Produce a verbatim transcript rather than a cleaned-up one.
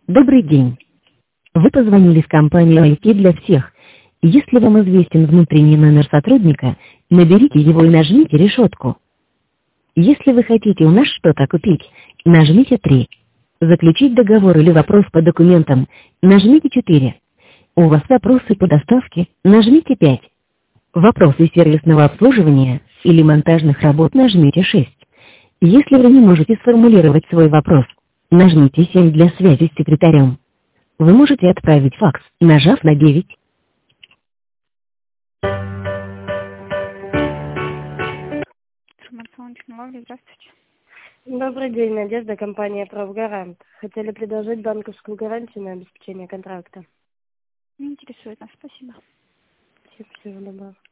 Добрый день. Вы позвонили в компанию ай ти для всех. Если вам известен внутренний номер сотрудника, наберите его и нажмите решетку. Если вы хотите у нас что-то купить, нажмите три. Заключить договор или вопрос по документам, нажмите четыре. У вас вопросы по доставке, нажмите пять. Вопросы сервисного обслуживания или монтажных работ, нажмите шесть. Если вы не можете сформулировать свой вопрос, нажмите семь для связи с секретарем. Вы можете отправить факс, нажав на девять. Информационные технологии, здравствуйте. Добрый день, Надежда, компания «Правгарант». Хотели предложить банковскую гарантию на обеспечение контракта. Не интересует нас, спасибо. Всего доброго.